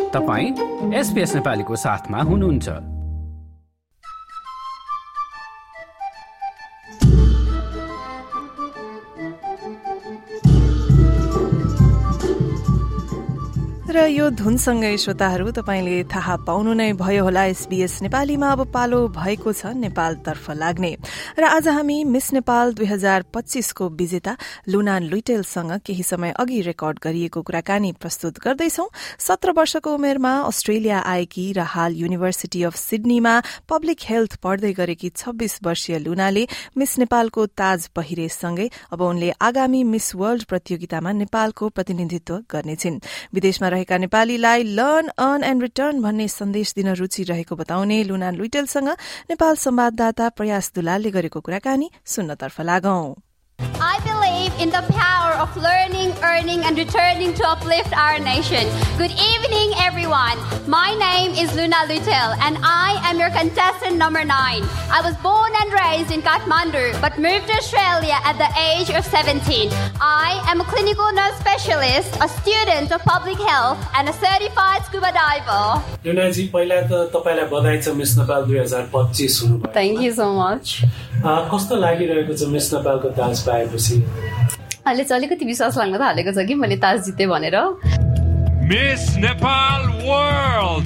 तपाईं SBS नेपालीको साथमा हुनुहुन्छ। र यो धुनसँगै श्रोताहरू तपाईले थाहा पाउनु नै भयो होला SBS नेपालीमा अब पालो भएको छ नेपालतर्फ लाग्ने। र आज हामी मिस नेपाल 2025 को विजेता लुना लुइटेलसँग केही समय अघि रेकर्ड गरिएको कुराकानी प्रस्तुत गर्दैछौं। 17 वर्षको उमेरमा अस्ट्रेलिया आएकी र हाल युनिभर्सिटी अफ सिडनीमा पब्लिक हेल्थ पढ्दै गरेकी 26 वर्षीय लुनाले मिस नेपालको ताज पहिरेसँगै अब उनले आगामी मिस वर्ल्ड प्रतियोगितामा नेपालको प्रतिनिधित्व गर्नेछिन्। विदेशमा रहेका नेपालीलाई लर्न, अर्न एण्ड रिटर्न भन्ने सन्देश दिन रुचि रहेको बताउने लुना लुइटेलसँग नेपाल संवाददाता प्रयास दुलालले गरेको कुराकानी सुन्नतर्फ लागौं। I believe in the power of learning, earning and returning to uplift our nation. Good evening, everyone. My name is Luna Luitel and I am your contestant number 9. I was born and raised in Kathmandu but moved to Australia at the age of 17. I am a clinical nurse specialist, a student of public health and a certified scuba diver. Luna ji, पहिला त तपाईलाई बधाई छ miss Nepal 2025 हुनुभयो। Thank you so much. कस्तो लागिरहेको छ miss नेपालको ताज पाएपछि? अहिले चाहिँ अलिकति विश्वास लाग्न थालेको छ कि मैले ताज जिते भनेर। Miss Nepal World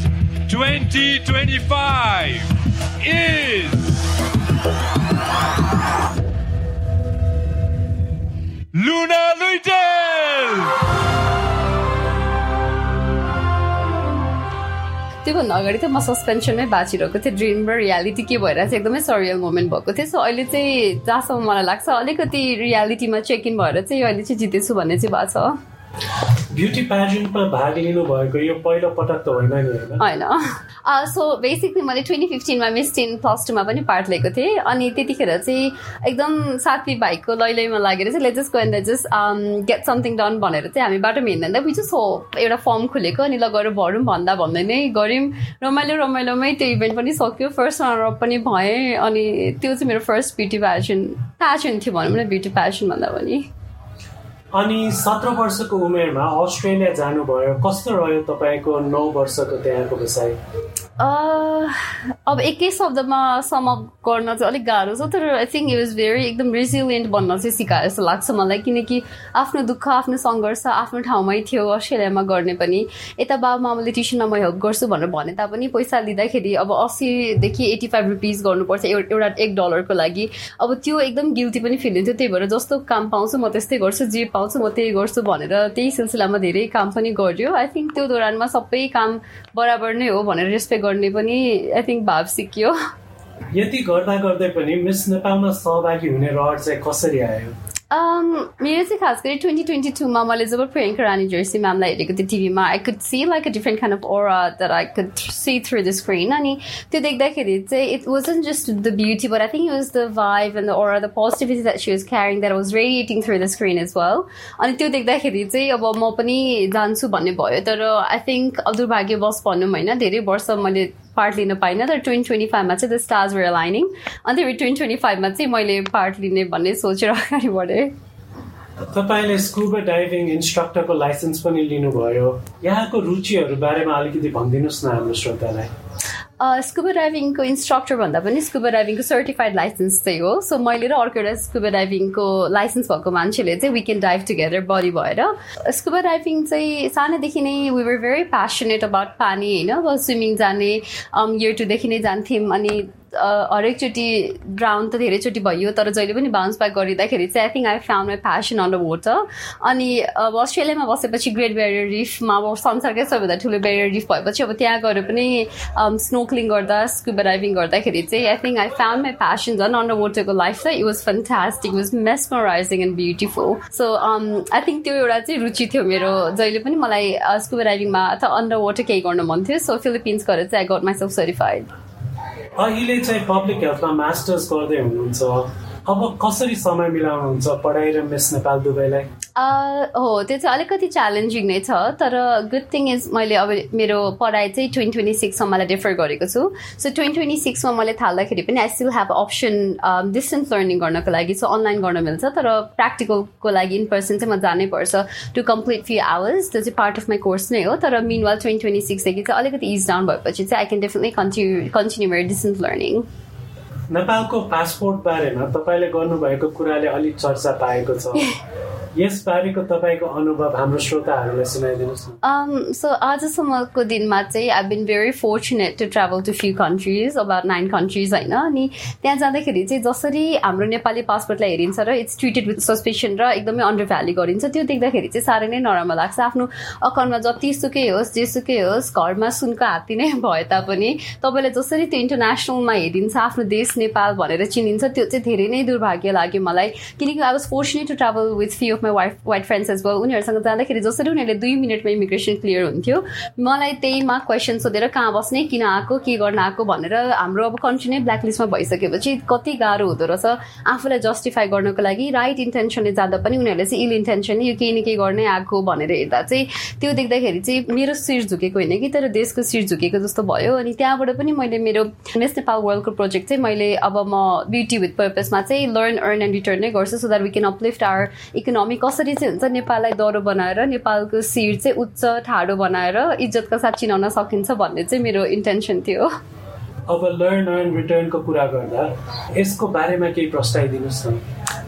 2025 is Luna Luitel. त्योभन्दा अगाडि त म सस्पेन्सनमै बाँचिरहेको थिएँ। ड्रिम र रियालिटी के भएर चाहिँ एकदमै सरियल मोमेन्ट भएको थियो। सो अहिले चाहिँ जहाँसम्म मलाई लाग्छ अलिकति रियालिटीमा चेक इन भएर चाहिँ अहिले चाहिँ जितेछु भन्ने चाहिँ भएको छ। ब्युटी प्याजेन्टमा भाग लिनु भएको यो पहिलो पटक त होइन नि हैन? सो बेसिकली मैले 2015 मा मिस 10+2 मा पनि पार्ट लिएको थिएँ। अनि त्यतिखेर चाहिँ एकदम साथी भाइको लैलैमा लागेर चाहिँ let's just go and just get something done भनेर चाहिँ हामी बाटोमा हिँड्दा वी जस्ट एउटा फर्म खुलेको अनि ल गएर भरौँ भन्दै नै गऱ्यौँ। रमाइलोमै त्यो इभेन्ट पनि सक्यो। फर्स्ट रनर अप पनि भएँ। अनि त्यो चाहिँ मेरो फर्स्ट ब्युटी प्यासन थियो भनौँ न, ब्युटी प्यासन भन्दा पनि। अनि 17 वर्षको उमेरमा अस्ट्रेलिया जानुभयो। कस्तो रह्यो तपाईको 9 वर्षको त्यहाँको बसाइ? अब एकै शब्दमा सम अप गर्न चाहिँ अलिक गाह्रो छ, तर I think it was very एकदम रेजिलियन्ट बन्न चाहिँ सिकायो जस्तो लाग्छ मलाई। किनकि आफ्नो दुःख, आफ्नो सङ्घर्ष आफ्नो ठाउँमै थियो अस्ट्रेलियामा गर्ने पनि। यता बाबुआमाले ट्युसनमा म हेल्प गर्छु भनेर भने तापनि पैसा लिँदाखेरि अब 80 देखि 85 रुपिस गर्नुपर्छ एउटा $1 को लागि। अब त्यो एकदम गिल्टी पनि फिल हुन्थ्यो। त्यही भएर जस्तो काम पाउँछु म त्यस्तै गर्छु, जे पाउँछु म त्यही गर्छु भनेर त्यही सिलसिलामा धेरै काम पनि गर्यो। आई थिङ्क त्यो दौरानमा सबै काम बराबर नै हो भनेर रेस्पेक्ट गर्ने पनि आई थिङ्क भाव सिकियो। यति गर्दै पनि मिस नेपालमा सहभागी हुने रहर चाहिँ कसरी आयो? मेरो चाहिँ खास गरी 2022 मा मैले जब प्रियङ्का रानी जर्सी म्यामलाई हेरेको थिएँ टिभीमा, I could see like a different kind of aura that I could see through the screen. अनि त्यो देख्दाखेरि चाहिँ it wasn't just the beauty but I think it was the vibe and the aura, the positivity that she was carrying that was radiating through the screen as well. अनि त्यो देख्दाखेरि चाहिँ अब म पनि जान्छु भन्ने भयो। तर आई थिङ्क अब दुर्भाग्यवश भनौँ होइन, धेरै वर्ष मैले पार्ट लिन पाइनँ। तर 2025 मा चाहिँ द स्टार्स वर अलाइनिङ। अनि 2025 मा चाहिँ मैले पार्ट लिने भन्ने सोचेर अगाडि बढेँ। तपाईले स्कुबा डाइभिङ इन्स्ट्रक्टरको लाइसेन्स पनि लिनुभयो। यहाँको रुचिहरू बारेमा अलिकति भनिदिनुहोस् न हाम्रो श्रोतालाई। स्कुबा डाइभिङको इन्स्ट्रक्टर भन्दा पनि स्कुबा डाइभिङको सर्टिफाइड लाइसेन्स चाहिँ हो। सो मैले र अर्को एउटा स्कुबा डाइभिङको लाइसेन्स भएको मान्छेले चाहिँ we can dive together buddy भएर। स्कुबा डाइभिङ चाहिँ सानैदेखि नै we were very passionate about पानी होइन। अब स्विमिङ जाने इयर 2 देखि नै जान्थ्यौँ। अनि हरेकचोटि ग्राउन्ड त धेरैचोटि भयो, तर जहिले पनि बाउन्स ब्याक गरिँदाखेरि चाहिँ I think I found my passion under water. अनि अब अस्ट्रेलियामा बसेपछि ग्रेट ब्यारियर रिफमा अब संसारकै सबैभन्दा ठुलो ब्यारियर रिफ भएपछि अब त्यहाँ गएर पनि स्नोक्लिङ गर्दा स्कुबा डाइभिङ गर्दाखेरि चाहिँ I think I found my passion झन् अन्डर वाटरको लाइफ चाहिँ it was fantastic, it was mesmerising and beautiful. So I think त्यो एउटा चाहिँ रुचि थियो मेरो। जहिले पनि मलाई स्कुबा डाइभिङमा अथवा अन्डर वाटर केही गर्न मन थियो। सो फिलिपिन्स गएर चाहिँ आई गट माइसेल्फ सर्टिफाइड। अहिले चाहिँ पब्लिक हेल्थमा मास्टर्स गर्दै हुनुहुन्छ। अब कसरी समय मिलाउनुहुन्छ पढाइ र मिस नेपाल दुवैलाई? हो, त्यो चाहिँ अलिकति च्यालेन्जिङ नै छ, तर गुड थिङ इज मैले अब मेरो पढाइ चाहिँ 2026मा मलाई डिफर गरेको छु. सो 2026मा मैले थाल्दाखेरि पनि I still have option distance learning गर्नको लागि. सो अनलाइन गर्न मिल्छ, तर प्र्याक्टिकलको लागि इन पर्सन चाहिँ म जानै पर्छ टु कम्प्लिट फ्यु आवर्स. त्यो चाहिँ पार्ट अफ माई कोर्स नै हो. तर मिनवाल 2026देखि चाहिँ अलिकति इज डाउन भएपछि चाहिँ आई क्यान डेफिनेटली कन्टिन्यू मेरो डिस्टेन्स लर्निङ. नेपालको पासपोर्ट बारेमा तपाईँले गर्नुभएको कुराले अलिक चर्चा पाएको छ. यसबारेको तपाईँको अनुभव हाम्रो श्रोताहरूलाई सुनाइदिनुहोस् न. सो आजसम्मको दिनमा चाहिँ I been very fortunate to travel to few countries, about 9 countries होइन. अनि त्यहाँ जाँदाखेरि चाहिँ जसरी हाम्रो नेपाली पासपोर्टलाई हेरिन्छ र इट्स ट्रिटेड विथ सस्पेसन र एकदमै अन्डर भ्याल्यू गरिन्छ, त्यो देख्दाखेरि चाहिँ साह्रै नै नराम्रो लाग्छ. आफ्नो अकाउन्टमा जतिसुकै होस् जेसुकै होस्, घरमा सुनको हात्ती नै भए तापनि तपाईँलाई जसरी त्यो इन्टरनेसनलमा हेरिन्छ, आफ्नो देश नेपाल भनेर चिनिन्छ, त्यो चाहिँ धेरै नै दुर्भाग्य लाग्यो मलाई. किनकि I was fortunate to travel with few of my white friends as well. उनीहरूसँग जाँदाखेरि जसरी उनीहरूले 2 मिनटमा इमिग्रेसन क्लियर हुन्थ्यो, मलाई त्यहीमा क्वेसन सोधेर कहाँ बस्ने, किन आएको, के गर्न आएको भनेर हाम्रो अब कन्ट्री नै ब्ल्याकलिस्टमा भइसकेपछि कति गाह्रो हुँदो रहेछ आफूलाई जस्टिफाई गर्नको लागि. राइट इन्टेन्सनले जाँदा पनि उनीहरूले चाहिँ इल इन्टेन्सनले यो केही न केही गर्नै आएको भनेर हेर्दा चाहिँ त्यो देख्दाखेरि चाहिँ मेरो शिर झुकेको होइन कि, तर देशको शिर झुकेको जस्तो भयो. अनि त्यहाँबाट पनि मैले मेरो मिस नेपाल वर्ल्डको प्रोजेक्ट चाहिँ मैले अब म ब्युटी विथ पर्पसमा चाहिँ लर्न अर्न एन्ड रिटर्न नै गर्छु, so that we can uplift our economy. कसरी चाहिँ हुन्छ नेपाललाई दह्रो बनाएर नेपालको शिर चाहिँ उच्च ठाडो बनाएर इज्जतका साथ चिनाउन सकिन्छ भन्ने चाहिँ मेरो इन्टेन्सन थियो. अब लर्न अर्न रिटर्नको कुरा गर्दा यसको बारेमा केही प्रस्ताइदिनुहोस् न.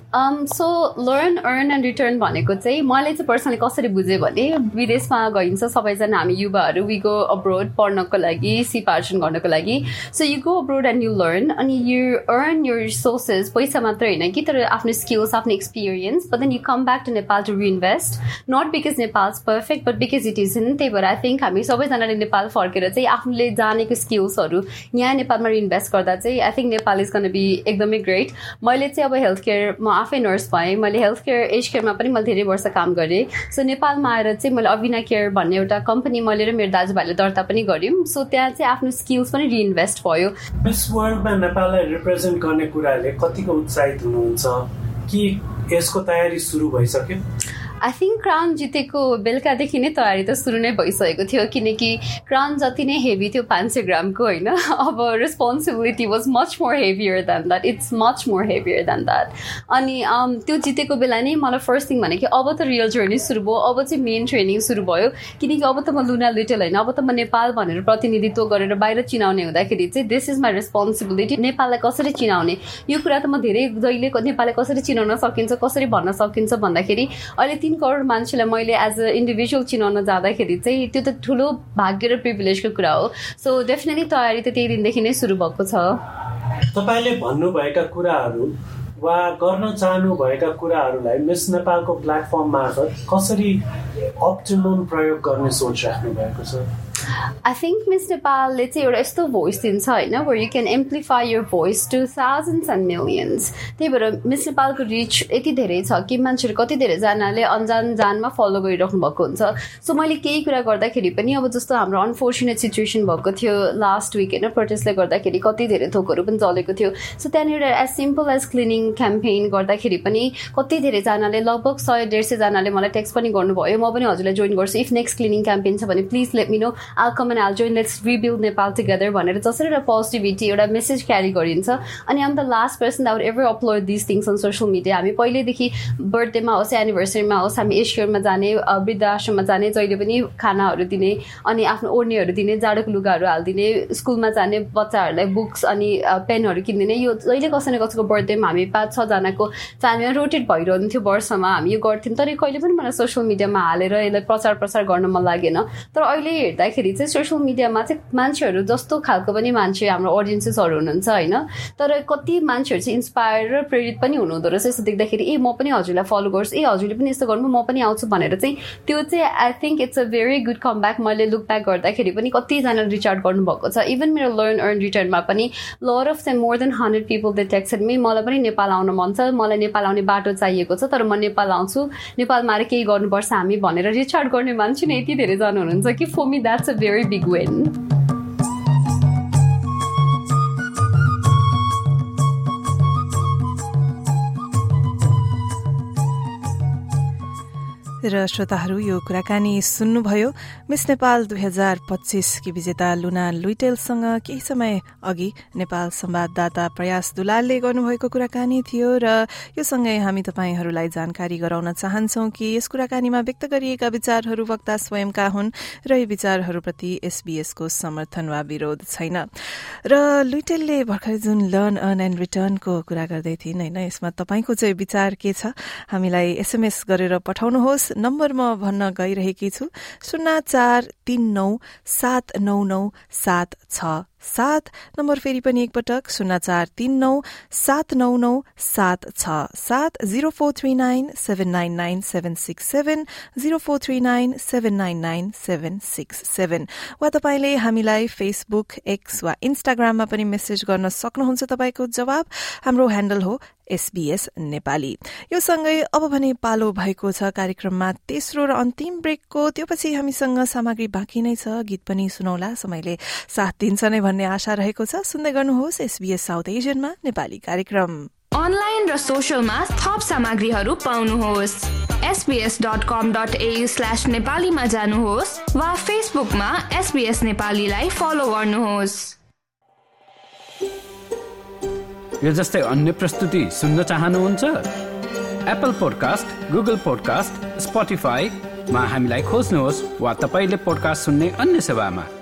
So learn earn and return भनेको चाहिँ मैले चाहिँ पर्सनली कसरी बुझेँ भने विदेशमा गइन्छ सबैजना हामी युवाहरू, वी गो अब्रोड पढ्नको लागि, सिपार्जन गर्नको लागि. So you go abroad and you learn अनि यु अर्न युर रिसोर्सेस, पैसा मात्रै होइन कि, तर आफ्नो स्किल्स, आफ्नो experience. But then you come back to Nepal to reinvest, not because Nepal is perfect but because it is in. त्यही भएर आई थिङ्क हामी सबैजनाले नेपाल फर्केर चाहिँ आफूले जानेको स्किल्सहरू यहाँ नेपालमा रिइन्भेस्ट गर्दा चाहिँ I think Nepal is gonna be एकदमै ग्रेट. मैले चाहिँ अब हेल्थ केयर, म आफै नर्स भएँ, मैले हेल्थ केयर एज केयरमा पनि मैले धेरै वर्ष काम गरेँ. सो नेपालमा आएर चाहिँ मैले अविना केयर भन्ने एउटा कम्पनी मैले र मेरो दाजुभाइले दर्ता पनि गऱ्यौँ. सो त्यहाँ चाहिँ आफ्नो स्किल्स पनि रिइन्भेस्ट भयो. मिस वर्ल्डमा नेपाललाई रिप्रेजेन्ट गर्ने कुराले कतिको उत्साहित हुनुहुन्छ कि यसको तयारी सुरु भइसक्यो? आई थिङ्क क्राउन जितेको बेलुकादेखि नै तयारी त सुरु नै भइसकेको थियो, किनकि क्राउन जति नै हेभी थियो 500 ग्रामको होइन, अब responsibility was much more heavier than that. It's much more heavier than that. अनि त्यो जितेको बेला नै मलाई फर्स्ट थिङ भने कि अब त रियल जर्नी सुरु भयो, अब चाहिँ मेन ट्रेनिङ सुरु भयो. किनकि अब त म लुना लिटल होइन, अब त म नेपाल भनेर प्रतिनिधित्व गरेर बाहिर चिनाउने हुँदाखेरि चाहिँ दिस इज माई रेस्पोन्सिबिलिटी. नेपाललाई कसरी चिनाउने, यो कुरा त म धेरै जहिले नेपाललाई कसरी चिनाउन सकिन्छ, कसरी भन्न सकिन्छ भन्दाखेरि अहिले 3 करोड मान्छेलाई मैले एज अ इन्डिभिजुअल चिनाउन जाँदाखेरि चाहिँ त्यो त ठुलो भाग्य र प्रिभिलेजको कुरा हो. सो डेफिनेटली तयारी त त्यही दिनदेखि नै सुरु भएको छ. तपाईँले भन्नुभएका कुराहरू वा गर्न चाहनुभएका कुराहरूलाई मिस नेपालको प्लेटफर्म मार्फत कसरी अप्टिमम प्रयोग गर्ने सोच राख्नु भएको छ? आई थिङ्क मिस नेपालले चाहिँ एउटा यस्तो भोइस दिन्छ होइन, where you can amplify your voice to thousands and millions. त्यही भएर मिस नेपालको रिच यति धेरै छ कि मान्छेहरू कति धेरैजनाले अन्जान जानमा फलो गरिराख्नु भएको हुन्छ. सो मैले केही कुरा गर्दाखेरि पनि अब जस्तो हाम्रो अनफोर्चुनेट सिचुएसन भएको थियो लास्ट विक होइन, प्रोटेस्टले गर्दाखेरि कति धेरै थोकहरू पनि चलेको थियो. सो त्यहाँनिर as simple as cleaning campaign गर्दाखेरि पनि कति धेरैजनाले लगभग 100-150 जनाले मलाई टेक्स्ट पनि गर्नुभयो, म पनि हजुरलाई जोइन गर्छु, इफ नेक्स्ट क्लिनिङ क्याम्पेन छ भने please let me know, I'll come and I'll join, let's rebuild Nepal together भनेर जसरी एउटा पोजिटिभिटी एउटा मेसेज क्यारी गरिन्छ. अनि am the last person that would ever upload this things on social media. हामी पहिल्यैदेखि बर्थडेमा होस्, एनिभर्सरीमा होस्, हामी एसकेयरमा जाने, वृद्धाश्रममा जाने, जहिले पनि खानाहरू दिने, अनि आफ्नो ओढ्नेहरू दिने, जाडोको लुगाहरू हालिदिने, स्कुलमा जाने बच्चाहरूलाई बुक्स अनि पेनहरू किनिदिने. यो जहिले कसै न कसैको बर्थडेमा हामी 5-6 जनाको फ्यामिलीमा रोटेट भइरहन्थ्यो वर्षमा, हामी यो गर्थ्यौँ. तर कहिले पनि मलाई सोसियल मिडियामा हालेर यसलाई प्रचार गर्न मन लागेन. तर अहिले हेर्दाखेरि चाहिँ सोसियल मिडियामा चाहिँ मान्छेहरू जस्तो खालको पनि मान्छे हाम्रो अडियन्सेसहरू हुनुहुन्छ होइन, तर कति मान्छेहरू चाहिँ इन्सपायर र प्रेरित पनि हुनुहुँदो रहेछ. यस्तो देख्दाखेरि ए म पनि हजुरलाई फलो गर्छु, ए हजुरले पनि यस्तो गर्नु, म पनि आउँछु भनेर चाहिँ त्यो चाहिँ I think it's a very good come back. मैले लुक ब्याक गर्दाखेरि पनि कतिजनाले रिच आउट गर्नुभएको छ. इभन मेरो लर्न अर्न रिटर्नमा पनि lot of them, more than 100 people they texted me, मलाई पनि नेपाल आउन मन छ, मलाई नेपाल आउने बाटो चाहिएको छ, तर म नेपाल आउँछु, नेपालमा आएर केही गर्नुपर्छ हामी भनेर रिच आउट गर्ने मान्छे नै यति धेरै जना हुनुहुन्छ कि for me that's a very big win. र श्रोताहरू यो कुराकानी सुन्नुभयो मिस नेपाल 2025 की विजेता लुना लुइटेलसँग केही समय अघि नेपाल संवाददाता प्रयास दुलालले गर्नुभएको कुराकानी थियो र यो सँगै हामी तपाईहरूलाई जानकारी गराउन चाहन्छौं कि यस कुराकानीमा व्यक्त गरिएका विचारहरू वक्ता स्वयंका हुन् र यी विचारहरूप्रति SBS को समर्थन वा विरोध छैन। र लुइटेलले भर्खरै जुन लर्न अर्न एन्ड रिटर्नको कुरा गर्दै थिइन् हैन, यसमा तपाईको चाहिँ विचार के छ हामीलाई SMS गरेर पठाउनुहोस्। नम्बर म भन्न गइरहेकी छु 0439799767 नम्बर फेरि पनि एकपटक 0439799767 0439799767 0439799767 वा तपाईले हामीलाई फेसबुक, एक्स वा इन्स्टाग्राममा पनि मेसेज गर्न सक्नुहुन्छ। तपाईको जवाब हाम्रो ह्यान्डल हो SBS नेपाली। यो सँगै अब भने पालो भएको छ कार्यक्रममा तेस्रो र अन्तिम ब्रेकको। त्योपछि हामीसँग सामग्री बाँकी नै छ, गीत पनि सुनौला, समयले साथ दिन्छ नै भन्ने आशा रहेको छ। सुन्दै गर्नुहोस् SBS साउथ एसियनमा नेपाली कार्यक्रम। अनलाइन र सोशलमा थप सामग्रीहरू पाउनुहोस्। sbs.com.au/नेपालीमा जानुहोस् वा फेसबुकमा SBS नेपालीलाई फलो गर्नुहोस्। यो जस्तै अन्य प्रस्तुति सुन्न चाहनुहुन्छ? एप्पल पोडकास्ट, गुगल पोडकास्ट, स्पोटिफाईमा हामीलाई खोज्नुहोस् वा तपाईले पोडकास्ट सुन्ने अन्य सेवामा।